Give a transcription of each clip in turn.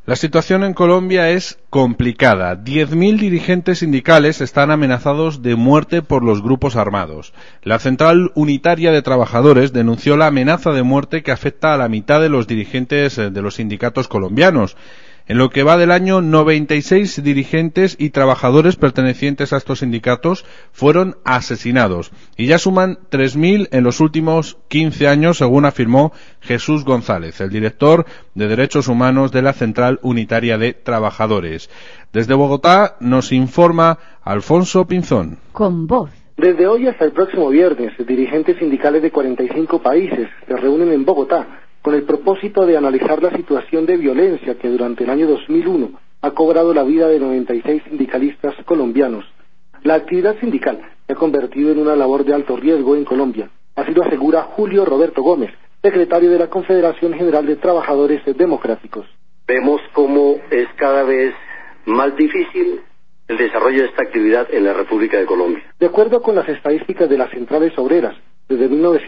La situación en Colombia es complicada. 10.000 dirigentes sindicales están amenazados de muerte por los grupos armados. La Central Unitaria de Trabajadores denunció la amenaza de muerte que afecta a la mitad de los dirigentes de los sindicatos colombianos. En lo que va del año, 96 dirigentes y trabajadores pertenecientes a estos sindicatos fueron asesinados y ya suman 3.000 en los últimos 15 años, según afirmó Jesús González, el director de Derechos Humanos de la Central Unitaria de Trabajadores. Desde Bogotá nos informa Alfonso Pinzón. Con voz. Desde hoy hasta el próximo viernes, dirigentes sindicales de 45 países se reúnen en Bogotá con el propósito de analizar la situación de violencia que durante el año 2001 ha cobrado la vida de 96 sindicalistas colombianos. La actividad sindical se ha convertido en una labor de alto riesgo en Colombia, así lo asegura Julio Roberto Gómez, secretario de la Confederación General de Trabajadores Democráticos. Vemos cómo es cada vez más difícil el desarrollo de esta actividad en la República de Colombia. De acuerdo con las estadísticas de las centrales obreras, desde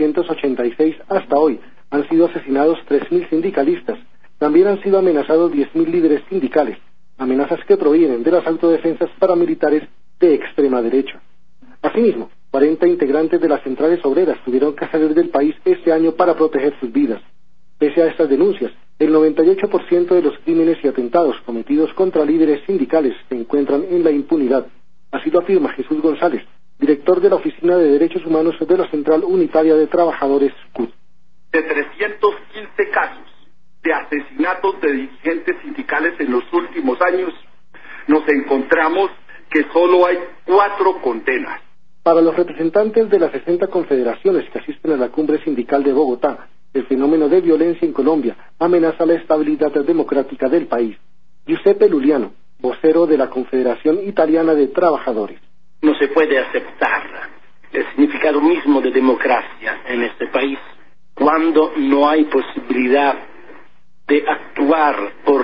1986 hasta hoy, han sido asesinados 3.000 sindicalistas. También han sido amenazados 10.000 líderes sindicales, amenazas que provienen de las autodefensas paramilitares de extrema derecha. Asimismo, 40 integrantes de las centrales obreras tuvieron que salir del país este año para proteger sus vidas. Pese a estas denuncias, el 98% de los crímenes y atentados cometidos contra líderes sindicales se encuentran en la impunidad. Así lo afirma Jesús González, director de la Oficina de Derechos Humanos de la Central Unitaria de Trabajadores, CUT. De 315 casos de asesinatos de dirigentes sindicales en los últimos años, nos encontramos que solo hay 4 condenas. Para los representantes de las 60 confederaciones que asisten a la cumbre sindical de Bogotá, el fenómeno de violencia en Colombia amenaza la estabilidad democrática del país. Giuseppe Luliano, vocero de la Confederación Italiana de Trabajadores. No se puede aceptar el significado mismo de democracia en este país cuando no hay posibilidad de actuar por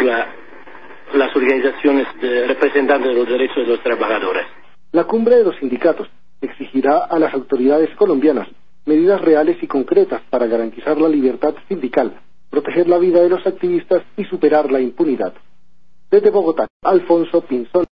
las organizaciones de representantes de los derechos de los trabajadores. La cumbre de los sindicatos exigirá a las autoridades colombianas medidas reales y concretas para garantizar la libertad sindical, proteger la vida de los activistas y superar la impunidad. Desde Bogotá, Alfonso Pinzón.